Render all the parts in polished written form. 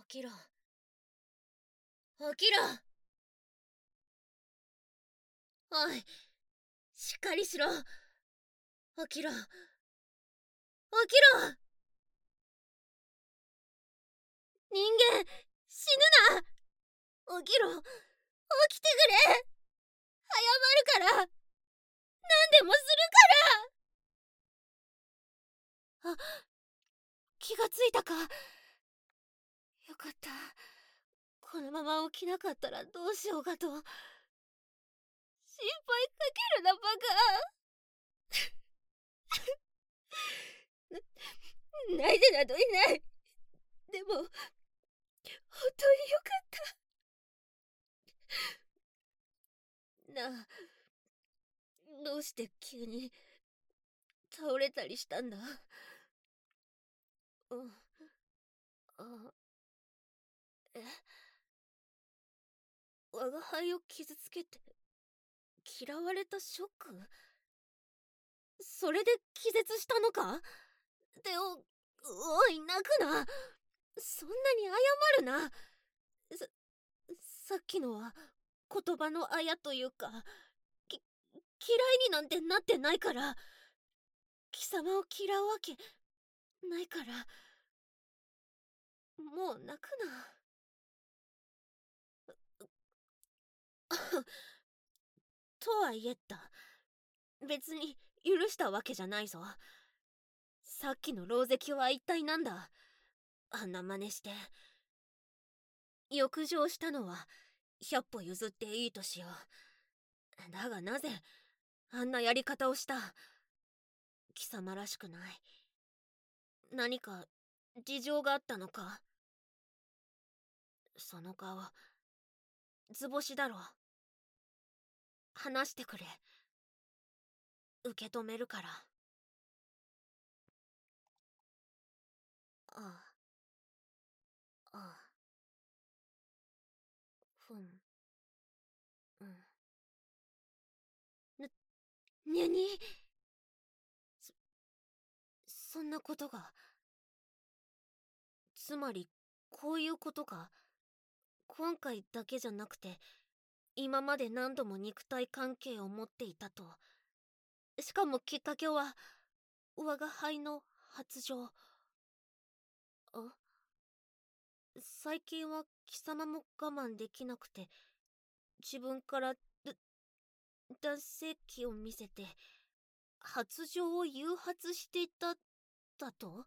起きろ。起きろ。おい、しっかりしろ。起きろ。起きろ。人間、死ぬな。起きろ。起きてくれ。謝るから。何でもするから。あ、気がついたか。よかった。このまま起きなかったらどうしようかと。心配かけるな、バカ。泣いてなどいない。でも、本当によかった。なあ、どうして急に倒れたりしたんだ？うん。あ、え、我が輩を傷つけて嫌われたショック？それで気絶したのか？おい、泣くな。そんなに謝るな。さっきのは言葉のあやというか、嫌いになんてなってないから。貴様を嫌うわけないから。もう泣くな。とはいえった別に許したわけじゃないぞ。さっきの狼藉は一体なんだ？あんな真似して。浴場したのは100歩譲っていいとしよう。だがなぜあんなやり方をした？貴様らしくない。何か事情があったのか？その顔図星だろ。話してくれ。受け止めるから。ああ、ああ、ふん、うん。にゃに、そんなことが。つまりこういうことか。今回だけじゃなくて今まで何度も肉体関係を持っていたと。しかもきっかけは我が輩の発情。あ、最近は貴様も我慢できなくて自分から男性器を見せて発情を誘発していただと？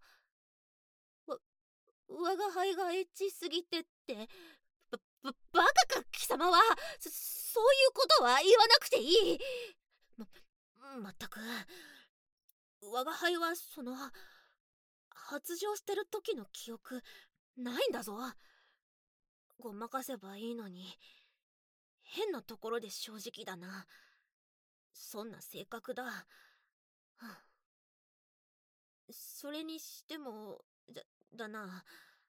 我が輩がエッチすぎてって。バカか貴様は。そういうことは言わなくていい。まったく我が輩は発情してる時の記憶ないんだぞ。ごまかせばいいのに。変なところで正直だな。そんな性格だ。はあ、それにしてもだな。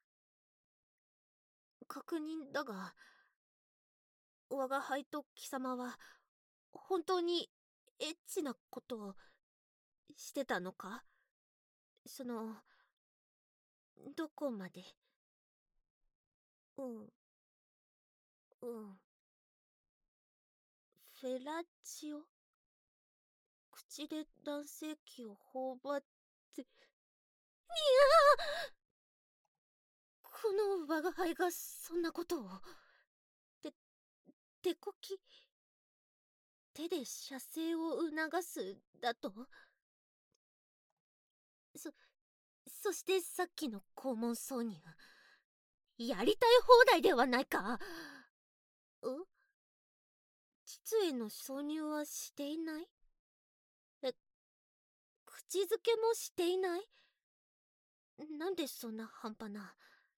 確認だが、我が輩と貴様は本当にエッチなことをしてたのか？どこまで？うん、うん。フェラチオ？口で男性器を頬張って。いやー、この我が輩がそんなことを。て、手こき？手で射精を促すだと？そ、そしてさっきの肛門挿入。やりたい放題ではないか。膣への挿入はしていない？口づけもしていない？なんでそんな半端な。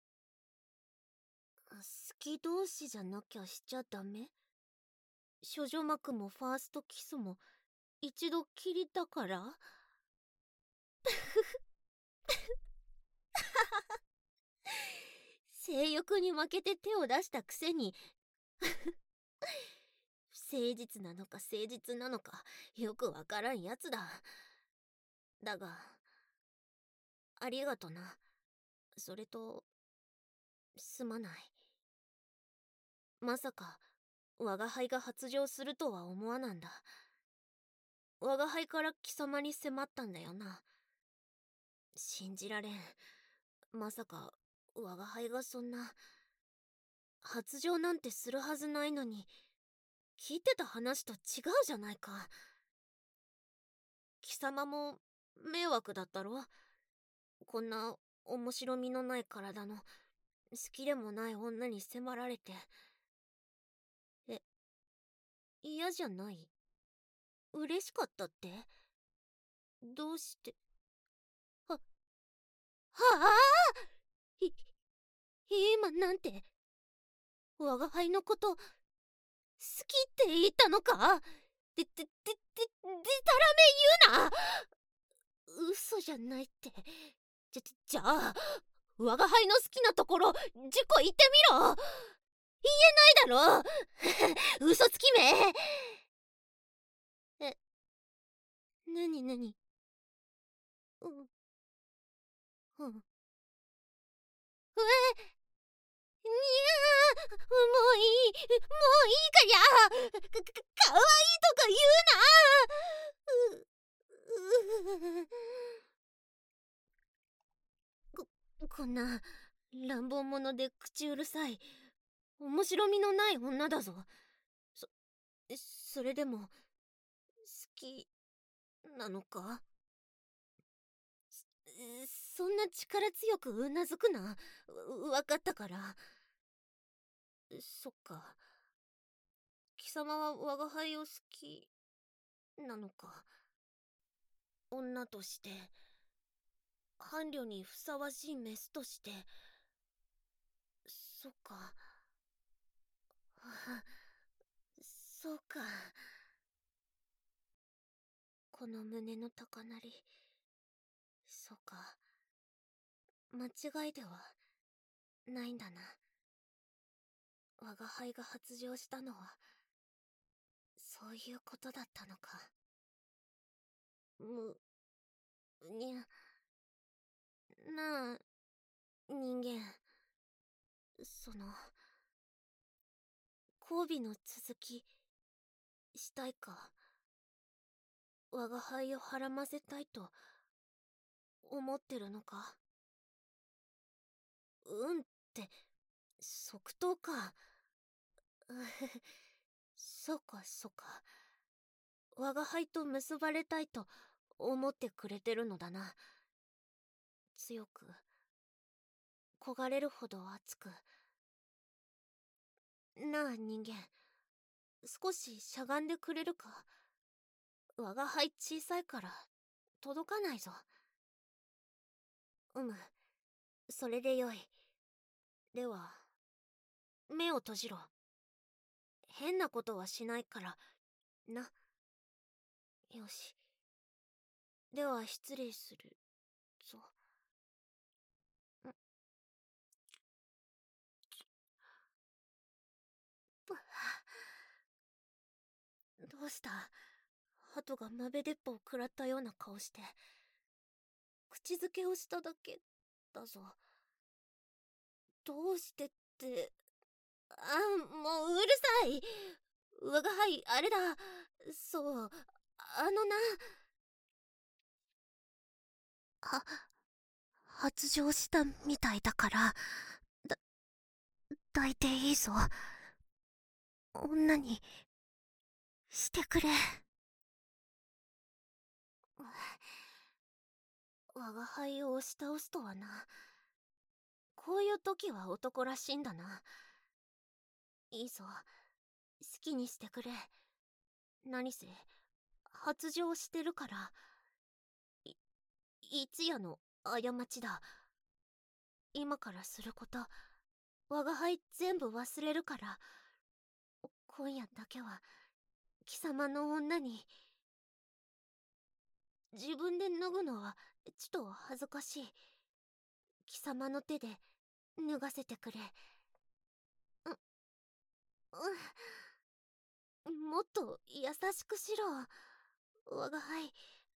好き同士じゃなきゃしちゃダメ？処女膜もファーストキスも一度きりだから？性欲に負けて手を出したくせに。不誠実なのか誠実なのかよくわからんやつだ。だがありがとな。それとすまない。まさか我が輩が発情するとは思わなんだ。我が輩から貴様に迫ったんだよな。信じられん。まさか我が輩がそんな発情なんてするはずないのに、聞いてた話と違うじゃないか。貴様も迷惑だったろ。こんな面白みのない体の好きでもない女に迫られて。え、嫌じゃない？嬉しかったって？どうして？は、はあ、い、今なんて、我が輩のこと好きって言ったのか？でたらめ言うな。嘘じゃないって。じゃあ、我が輩の好きなところ、自己言ってみろ。言えないだろ。嘘つきめ。え、なになに？うん、うん。にゃー、もういい、もういいかわいいとか言うな。こんな乱暴者で口うるさい面白みのない女だぞ。そそれでも好きなのか？そんな力強くうなずくな。わかったから。そっか、貴様は我が輩を好きなのか。女として、伴侶にふさわしいメスとして。そっか。そうか。この胸の高鳴り、そうか、間違いではないんだな。我が輩が発情したのはそういうことだったのか。にゃ、なあ、人間、その交尾の続きしたいか？我が輩をはらませたいと思ってるのか？うんって即答か。そうかそうか、我が輩と結ばれたいと思ってくれてるのだな。強く、焦がれるほど熱く。なあ人間、少ししゃがんでくれるか？我が輩小さいから届かないぞ。それでよい。では目を閉じろ。変なことはしないからな。よし、では失礼するぞ。どうした？鳩が豆鉄砲を食らったような顔して。口づけをしただけだぞ。どうしてって。もううるさい。我が輩あれだ。そう、な。は発情したみたいだから、だ抱いていいぞ。女にしてくれ。我が輩を押し倒すとはな。こういう時は男らしいんだな。いいぞ、好きにしてくれ。何せ発情してるから。一夜の過ちだ。今からすること、我が輩全部忘れるから。今夜だけは貴様の女に。自分で脱ぐのはちと恥ずかしい。貴様の手で脱がせてくれ。もっと優しくしろ。我が輩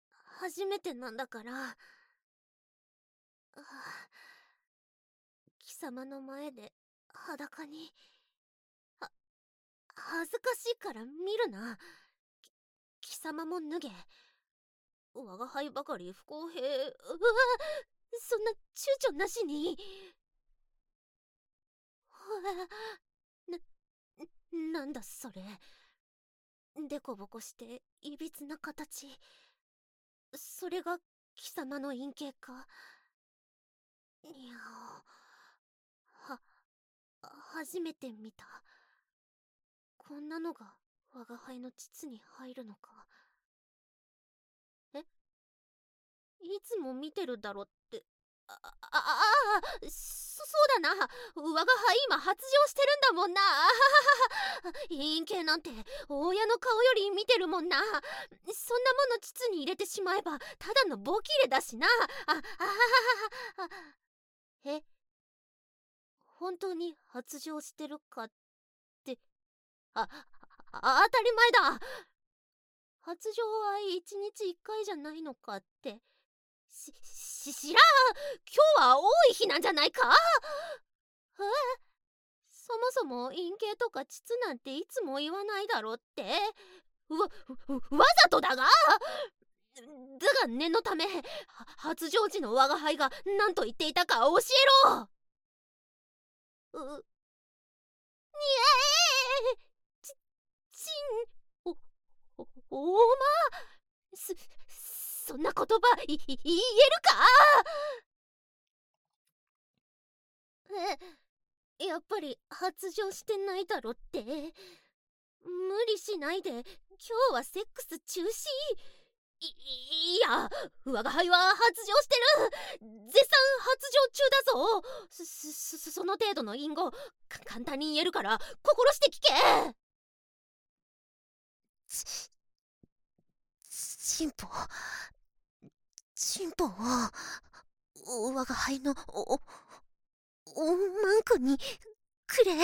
初めてなんだから。貴様の前で裸に。恥ずかしいから見るな。貴様も脱げ。我が輩ばかり不公平。そんな躊躇なしに。なんだそれ。でこぼこしていびつな形。それが貴様の陰茎か。いや初めて見た。こんなのが我が輩の膣に入るのか。え、いつも見てるだろって。そうだな。我が輩今発情してるんだもんな。陰茎なんて親の顔より見てるもんな。そんなもの膣に入れてしまえばただのボキレだしな。え、本当に発情してるかって。当たり前だ。発情は一日一回じゃないのかって。知らん。今日は多い日なんじゃないか。そもそも陰茎とか膣なんていつも言わないだろって。わざとだが。だが念のため発情時の我が輩が何と言っていたか教えろ。にえちんおまそんな言葉言えるか。やっぱり発情してないだろって。無理しないで。今日はセックス中止。いや、我が輩は発情してる。絶賛発情中だぞ。その程度の隠語簡単に言えるから心して聞け。チンポを我が輩のおまんこにくれ。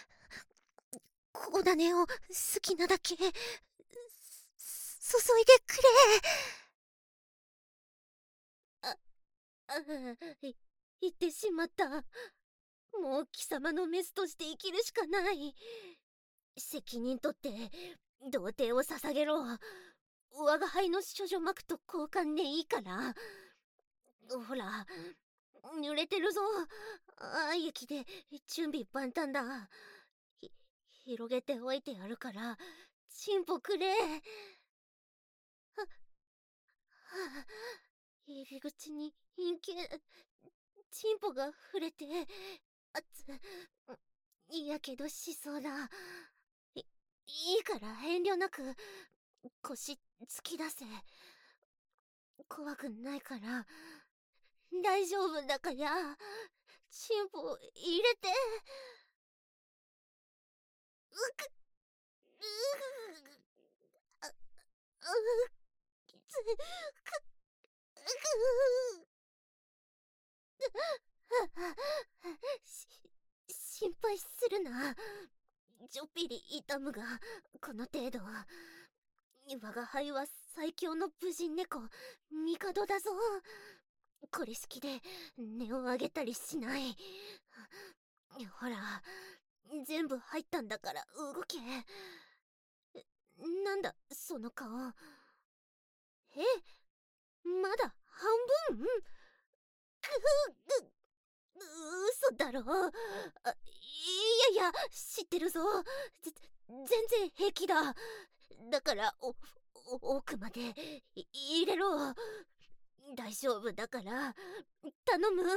小種を好きなだけ注いでくれ。言ってしまった。もう貴様のメスとして生きるしかない。責任取って童貞を捧げろ。我が輩の処女膜と交換でいいから。ほら濡れてるぞ。雪で準備万端だ。広げておいてやるからチンポくれ。入り口に陰茎チンポが触れてやけどしそうだ。いいから遠慮なく腰突き出せ。怖くないから大丈夫だからチンポ入れて。心配するな。ちょっぴり痛むがこの程度。我が輩は最強の武人猫帝だぞ。これ式で音を上げたりしない。ほら全部入ったんだから動け。なんだその顔。まだ半分。嘘だろ。いや知ってるぞ。全然平気だ。だから奥まで入れろ。大丈夫だから頼む。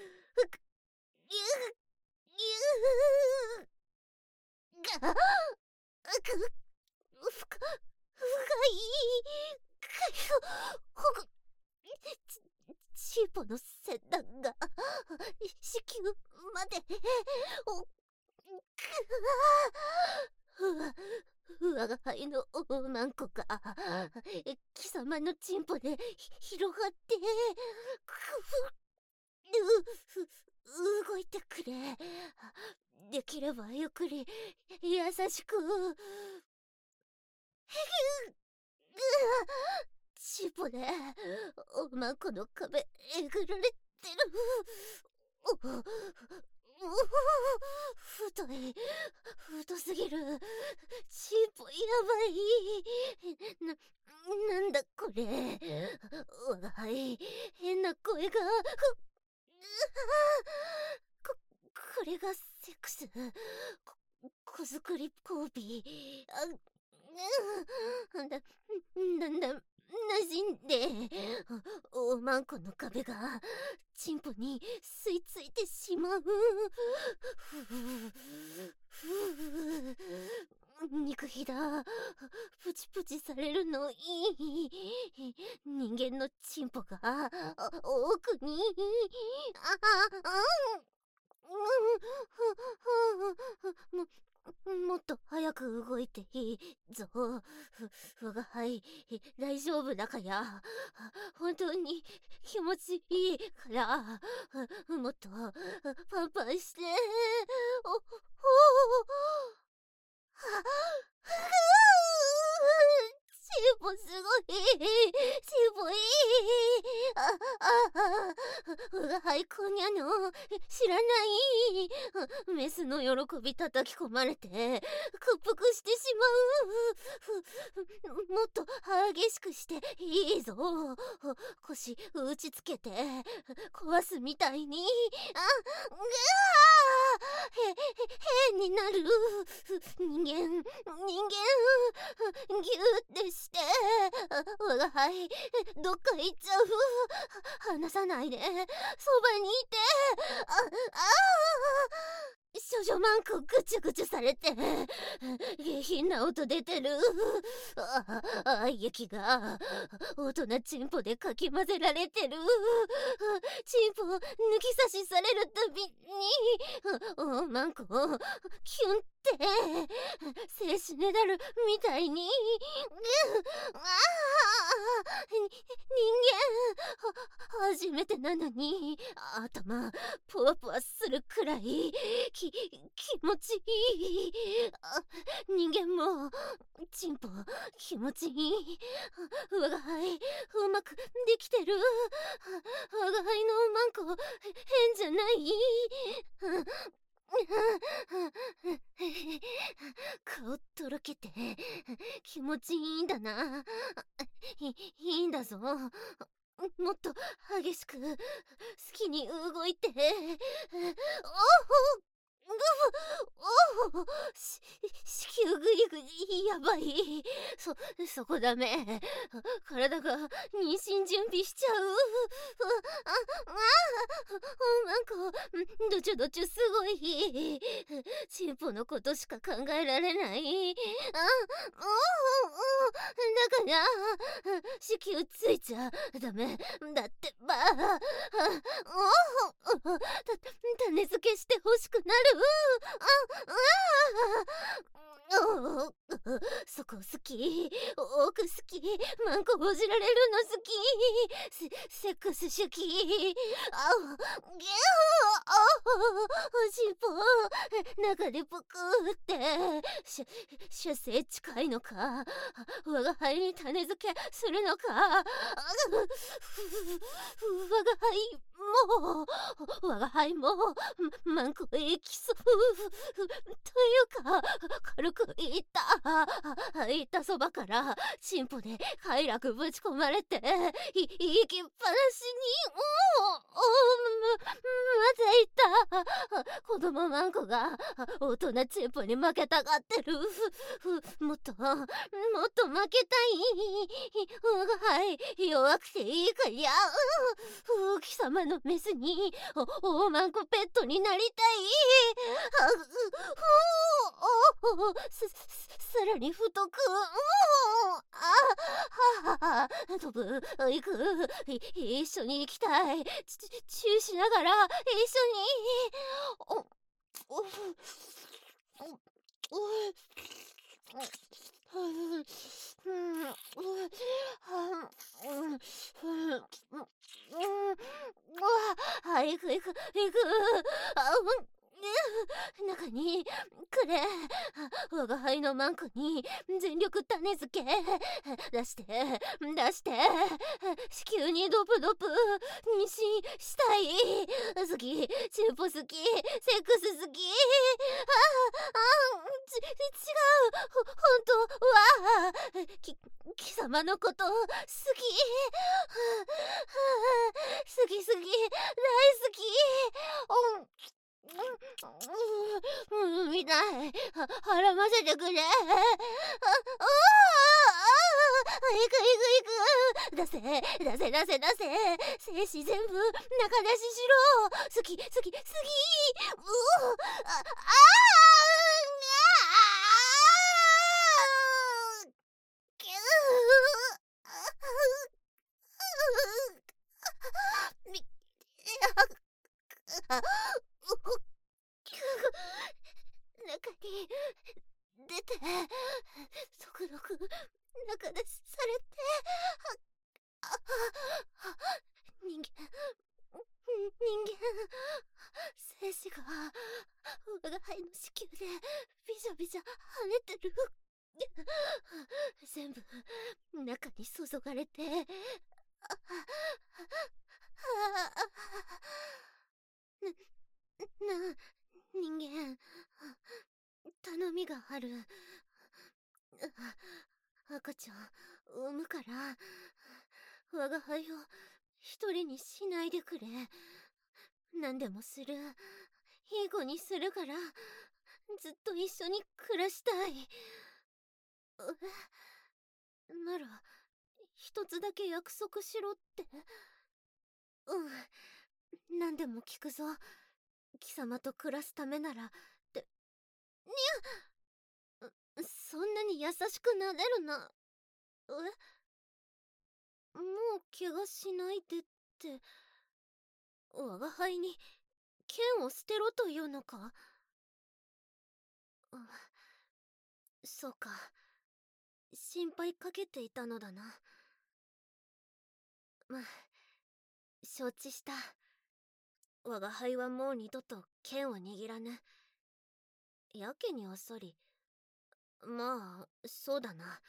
深い。チーポの先端が子宮まで我が輩の大まんこが貴様のチンポで広がって動いてくれ。できればゆっくり優しく。チンポでおまんこの壁えぐられてる。 太い、太すぎる、チンポやばい。なんだこれ。我が輩、変な声が、こ、これがセックス。子作り交尾。だんだん馴染んで、大マンコの壁がチンポに吸い付いてしまう。肉ひだ、プチプチされるのいい。人間のチンポが奥に、もっと早く動いていいぞ。我が輩、大丈夫だかや。本当に気持ちいいから、もっとパンパンして。チンポすごい、チンポいい。我が輩こんにゃの知らない。メスの喜び叩き込まれて屈服してしまう。もっと激しくしていいぞ。腰打ちつけて壊すみたいに。変になる。人間ギューってして。我が輩どっか行っちゃう。離さないで、そばにいて。少女マンコぐちゅぐちゅされて下品な音出てる。愛液が大人チンポでかき混ぜられてる。チンポ抜き差しされるたびにマンコキュンって静止メダルみたいに。人間初めてなのに頭ポワポワするくらい気持ちいい。人間もチンポ気持ちいい。我が輩うまくできてる。我が輩のマンコ変じゃない。顔とろけて気持ちいいんだな。いいんだぞ。もっと激しく好きに動いて。子宮グリグリやばい。そこダメ。体が妊娠準備しちゃう。なんかどちゅどちゅすごい。チンポのことしか考えられない。だから子宮ついちゃダメだってば。種付けして欲しくなる。そこ好き、奥好き、マンコほじられるの好き。セックス主義。ギューチンポ中でぷくって射精近いのか。我が輩に種付けするのか。我が輩もマンコエキスというか軽くいったそばからチンポで快楽ぶち込まれて行きっぱなしに。またいた。子供マンコが大人チンポに負けたがってる。もっと負けたい。我が輩弱くていいかや。貴様のメスに大マンコペットになりたい。さらに太く。飛ぶ、行く、一緒に行きたい。チューしながら一緒に。行く。 中にくれ。我が輩のマンコに全力種付け出して出して。子宮にドプドプ妊娠したい。好き、チンポ好き、セックス好き。違う、本当は貴様のこと好き。好き好き、大好き。見ない。払ませてくれ。行く行く行く。出せ出せ出せ出せ。精子全部中出ししろ。好き好き好き。み中に出て速力中出しされて人間精子が我が輩の子宮でビシャビシャ跳ねてる。全部中に注がれて人間頼みがある。赤ちゃん産むから我が輩を一人にしないでくれ。何でもする。いい子にするからずっと一緒に暮らしたい。なら一つだけ約束しろって。何でも聞くぞ。貴様と暮らすためならってにゃ。そんなに優しくなれるな。もう怪我しないでって。我が輩に剣を捨てろというのか。そうか、心配かけていたのだな。まあ承知した。我が輩はもう二度と剣を握らぬ。やけにあっさり。まあそうだな。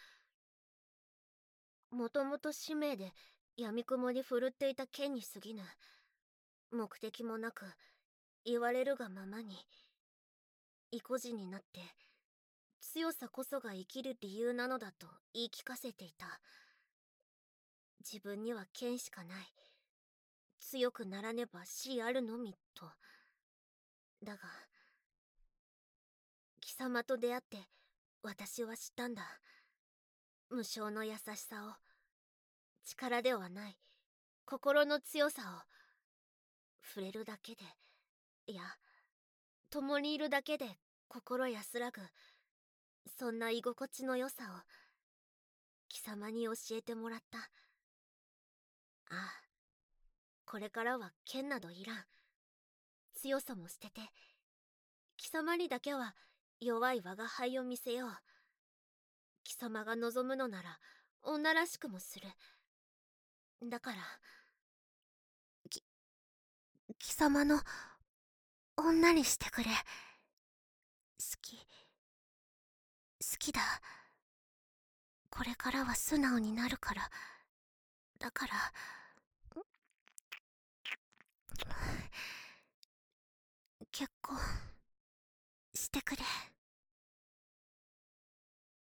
もともと使命で闇雲に振るっていた剣に過ぎぬ。目的もなく言われるがままに意固地になって強さこそが生きる理由なのだと言い聞かせていた。自分には剣しかない。強くならねば死あるのみと。だが貴様と出会って私は知ったんだ。無償の優しさを。力ではない心の強さを。触れるだけで、いや共にいるだけで心安らぐ、そんな居心地の良さを貴様に教えてもらった。ああ、これからは剣などいらん。強さも捨てて貴様にだけは弱い我が輩を見せよう。貴様が望むのなら女らしくもする。だから貴様の女にしてくれ。好きだ。これからは素直になるから。だから結婚してくれ。